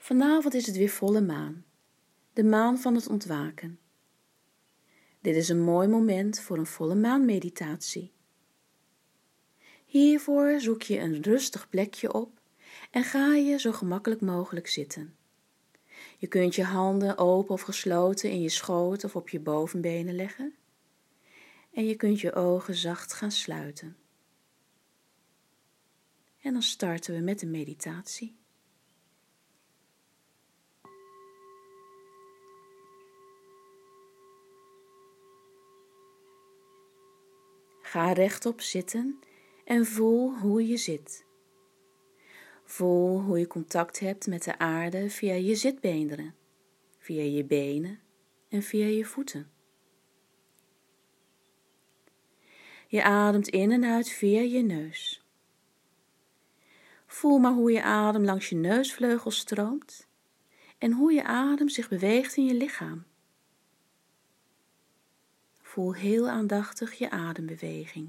Vanavond is het weer volle maan, de maan van het ontwaken. Dit is een mooi moment voor een volle maanmeditatie. Hiervoor zoek je een rustig plekje op en ga je zo gemakkelijk mogelijk zitten. Je kunt je handen open of gesloten in je schoot of op je bovenbenen leggen en je kunt je ogen zacht gaan sluiten. En dan starten we met de meditatie. Ga rechtop zitten en voel hoe je zit. Voel hoe je contact hebt met de aarde via je zitbeenderen, via je benen en via je voeten. Je ademt in en uit via je neus. Voel maar hoe je adem langs je neusvleugels stroomt en hoe je adem zich beweegt in je lichaam. Voel heel aandachtig je adembeweging.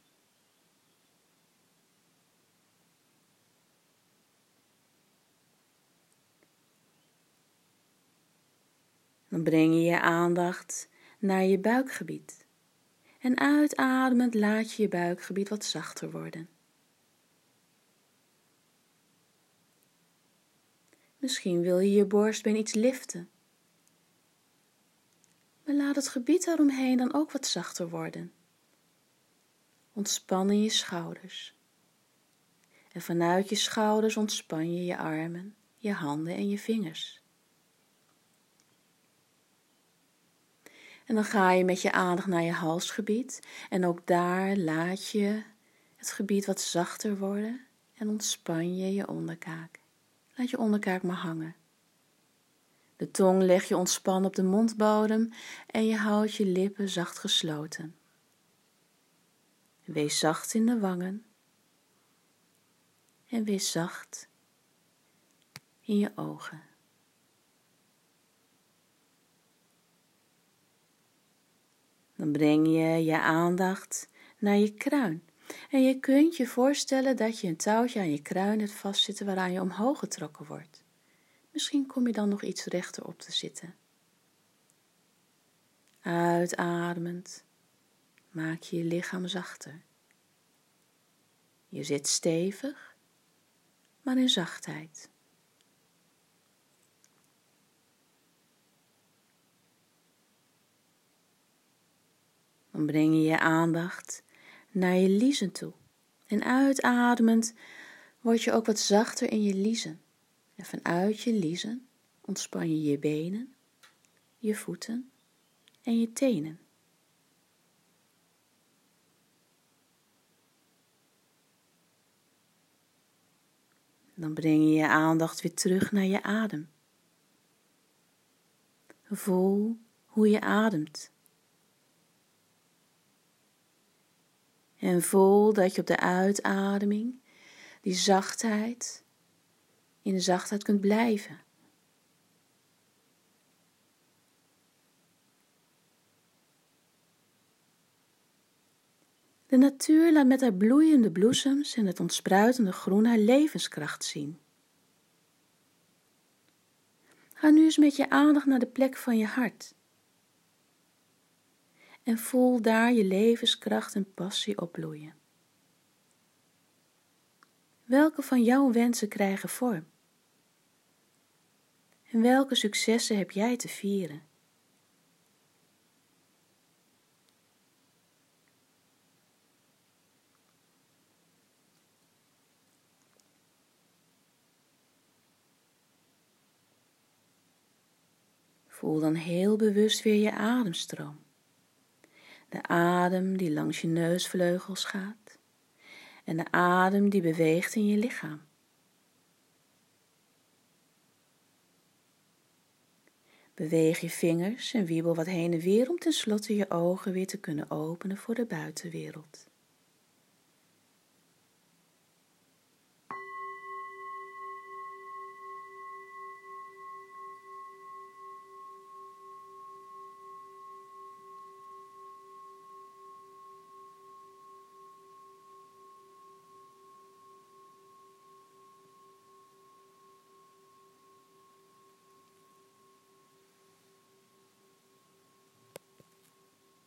Dan breng je je aandacht naar je buikgebied. En uitademend laat je je buikgebied wat zachter worden. Misschien wil je je borstbeen iets liften. Maar laat het gebied daaromheen dan ook wat zachter worden. Ontspan in je schouders. En vanuit je schouders ontspan je je armen, je handen en je vingers. En dan ga je met je aandacht naar je halsgebied en ook daar laat je het gebied wat zachter worden en ontspan je je onderkaak. Laat je onderkaak maar hangen. De tong leg je ontspannen op de mondbodem en je houdt je lippen zacht gesloten. Wees zacht in de wangen en wees zacht in je ogen. Dan breng je je aandacht naar je kruin. En je kunt je voorstellen dat je een touwtje aan je kruin hebt vastzitten waaraan je omhoog getrokken wordt. Misschien kom je dan nog iets rechter op te zitten. Uitademend maak je je lichaam zachter. Je zit stevig, maar in zachtheid. Dan breng je je aandacht naar je liezen toe. En uitademend word je ook wat zachter in je liezen. En vanuit je liezen ontspan je je benen, je voeten en je tenen. Dan breng je je aandacht weer terug naar je adem. Voel hoe je ademt. En voel dat je op de uitademing in de zachtheid kunt blijven. De natuur laat met haar bloeiende bloesems en het ontspruitende groen haar levenskracht zien. Ga nu eens met je aandacht naar de plek van je hart. En voel daar je levenskracht en passie opbloeien. Welke van jouw wensen krijgen vorm? En welke successen heb jij te vieren? Voel dan heel bewust weer je ademstroom. De adem die langs je neusvleugels gaat en de adem die beweegt in je lichaam. Beweeg je vingers en wiebel wat heen en weer om tenslotte je ogen weer te kunnen openen voor de buitenwereld.